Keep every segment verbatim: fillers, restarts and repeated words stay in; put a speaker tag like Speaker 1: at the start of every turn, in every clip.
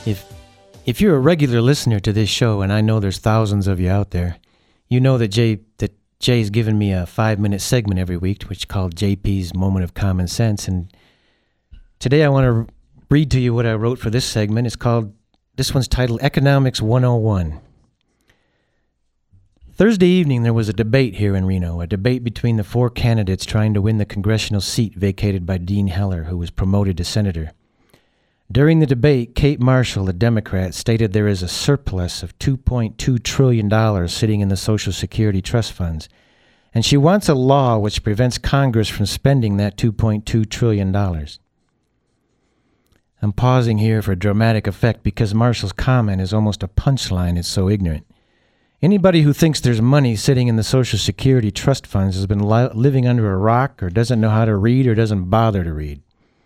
Speaker 1: If if you're a regular listener to this show, and I know there's thousands of you out there, you know that Jay that Jay's given me a five-minute segment every week, which is called J P's Moment of Common Sense. And today I want to read to you what I wrote for this segment. It's called, this one's titled Economics one oh one. Thursday evening, there was a debate here in Reno, a debate between the four candidates trying to win the congressional seat vacated by Dean Heller, who was promoted to senator. During the debate, Kate Marshall, a Democrat, stated there is a surplus of two point two trillion dollars sitting in the Social Security trust funds, and she wants a law which prevents Congress from spending that two point two trillion dollars. I'm pausing here for dramatic effect because Marshall's comment is almost a punchline. It's so ignorant. Anybody who thinks there's money sitting in the Social Security trust funds has been li- living under a rock or doesn't know how to read or doesn't bother to read.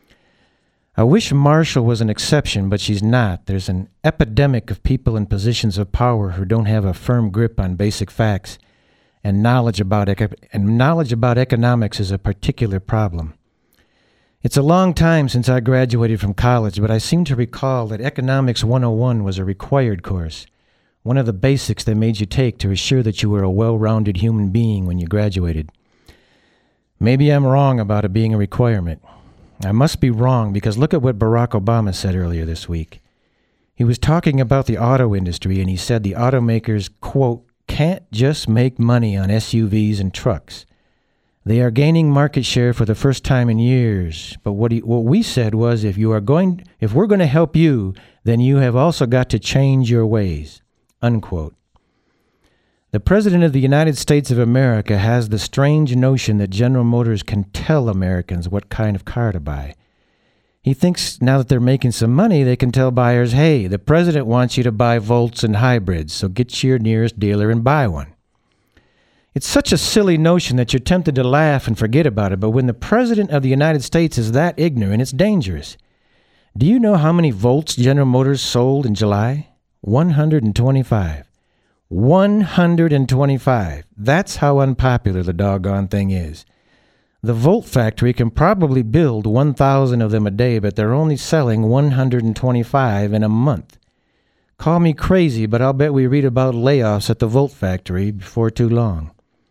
Speaker 1: I wish Marshall was an exception, but she's not. There's an epidemic of people in positions of power who don't have a firm grip on basic facts, and knowledge about eco- and knowledge about economics is a particular problem. It's a long time since I graduated from college, but I seem to recall that Economics one oh one was a required course, one of the basics they made you take to assure that you were a well-rounded human being when you graduated. Maybe I'm wrong about it being a requirement. I must be wrong because look at what Barack Obama said earlier this week. He was talking about the auto industry, and he said the automakers, quote, can't just make money on S U Vs and trucks. They are gaining market share for the first time in years. But what he, what we said was, if you are going, if we're going to help you, then you have also got to change your ways, unquote. The President of the United States of America has the strange notion that General Motors can tell Americans what kind of car to buy. He thinks now that they're making some money, they can tell buyers, hey, the President wants you to buy Volts and hybrids, so get to your nearest dealer and buy one. It's such a silly notion that you're tempted to laugh and forget about it, but when the President of the United States is that ignorant, it's dangerous. Do you know how many Volts General Motors sold in July? one hundred twenty-five. one hundred twenty-five. That's how unpopular the doggone thing is. The Volt factory can probably build one thousand of them a day, but they're only selling one hundred twenty-five in a month. Call me crazy, but I'll bet we read about layoffs at the Volt factory before too long.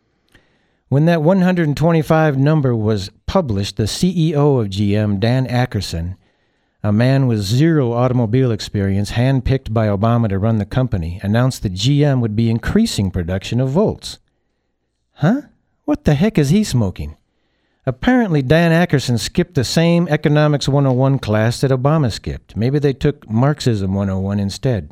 Speaker 1: When that one hundred twenty-five number was published, the C E O of G M, Dan Akerson, a man with zero automobile experience, handpicked by Obama to run the company, announced that G M would be increasing production of Volts. Huh? What the heck is he smoking? Apparently, Dan Akerson skipped the same Economics one oh one class that Obama skipped. Maybe they took Marxism one oh one instead.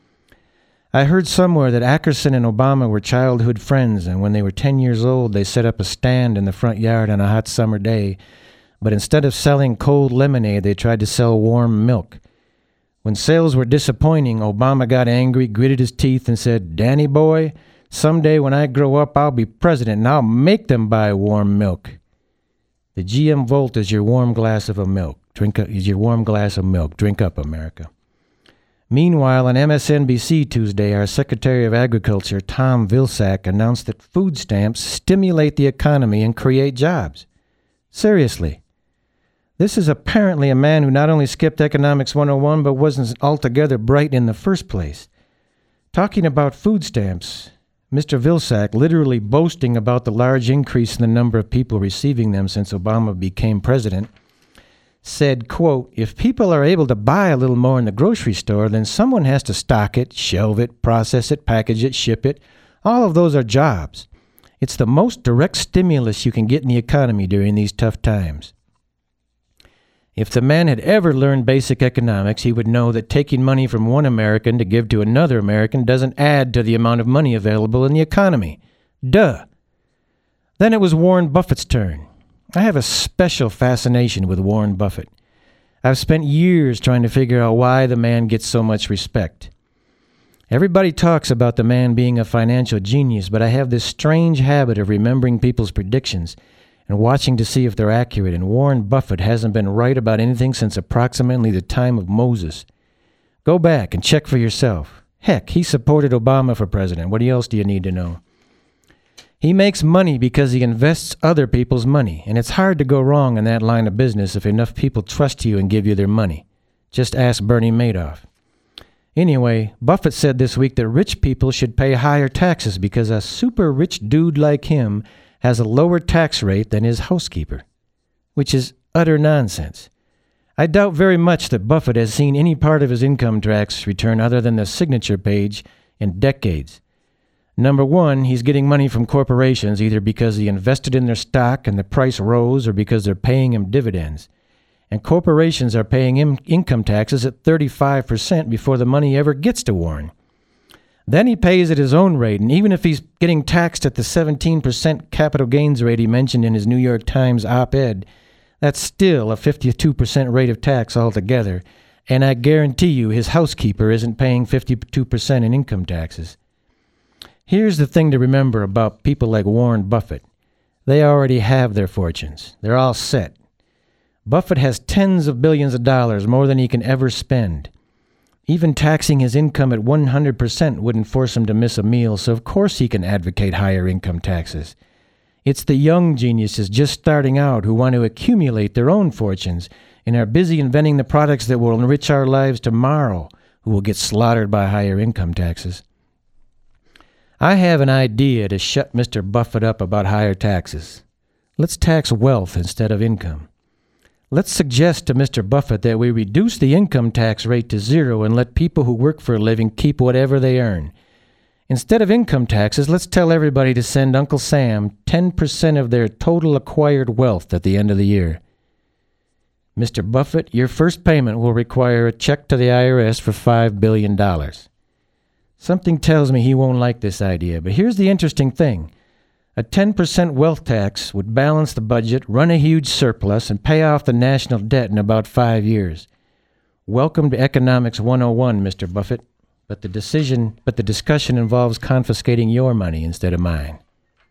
Speaker 1: I heard somewhere that Akerson and Obama were childhood friends, and when they were ten years old, they set up a stand in the front yard on a hot summer day. But instead of selling cold lemonade, they tried to sell warm milk. When sales were disappointing, Obama got angry, gritted his teeth, and said, Danny boy, someday when I grow up, I'll be president, and I'll make them buy warm milk. The G M Volt is your warm glass of a milk. Drink up, is your warm glass of milk. Drink up, America. Meanwhile, on M S N B C Tuesday, our Secretary of Agriculture, Tom Vilsack, announced that food stamps stimulate the economy and create jobs. Seriously. This is apparently a man who not only skipped Economics one oh one, but wasn't altogether bright in the first place. Talking about food stamps, Mister Vilsack, literally boasting about the large increase in the number of people receiving them since Obama became president, said, quote, if people are able to buy a little more in the grocery store, then someone has to stock it, shelve it, process it, package it, ship it. All of those are jobs. It's the most direct stimulus you can get in the economy during these tough times. If the man had ever learned basic economics, he would know that taking money from one American to give to another American doesn't add to the amount of money available in the economy. Duh. Then it was Warren Buffett's turn. I have a special fascination with Warren Buffett. I've spent years trying to figure out why the man gets so much respect. Everybody talks about the man being a financial genius, but I have this strange habit of remembering people's predictions and watching to see if they're accurate, and Warren Buffett hasn't been right about anything since approximately the time of Moses. Go back and check for yourself. Heck, he supported Obama for president. What else do you need to know? He makes money because he invests other people's money, and it's hard to go wrong in that line of business if enough people trust you and give you their money. Just ask Bernie Madoff. Anyway, Buffett said this week that rich people should pay higher taxes because a super rich dude like him has a lower tax rate than his housekeeper, which is utter nonsense. I doubt very much that Buffett has seen any part of his income tax return other than the signature page in decades. Number one, he's getting money from corporations either because he invested in their stock and the price rose or because they're paying him dividends. And corporations are paying him income taxes at thirty-five percent before the money ever gets to Warren. Then he pays at his own rate, and even if he's getting taxed at the seventeen percent capital gains rate he mentioned in his New York Times op-ed, that's still a fifty-two percent rate of tax altogether, and I guarantee you his housekeeper isn't paying fifty-two percent in income taxes. Here's the thing to remember about people like Warren Buffett. They already have their fortunes. They're all set. Buffett has tens of billions of dollars, more than he can ever spend. Even taxing his income at one hundred percent wouldn't force him to miss a meal, so of course he can advocate higher income taxes. It's the young geniuses just starting out who want to accumulate their own fortunes and are busy inventing the products that will enrich our lives tomorrow who will get slaughtered by higher income taxes. I have an idea to shut Mister Buffett up about higher taxes. Let's tax wealth instead of income. Let's suggest to Mister Buffett that we reduce the income tax rate to zero and let people who work for a living keep whatever they earn. Instead of income taxes, let's tell everybody to send Uncle Sam ten percent of their total acquired wealth at the end of the year. Mister Buffett, your first payment will require a check to the I R S for five billion dollars. Something tells me he won't like this idea, but here's the interesting thing. A ten percent wealth tax would balance the budget, run a huge surplus, and pay off the national debt in about five years. Welcome to Economics one oh one, Mister Buffett, but the decision, but the discussion involves confiscating your money instead of mine.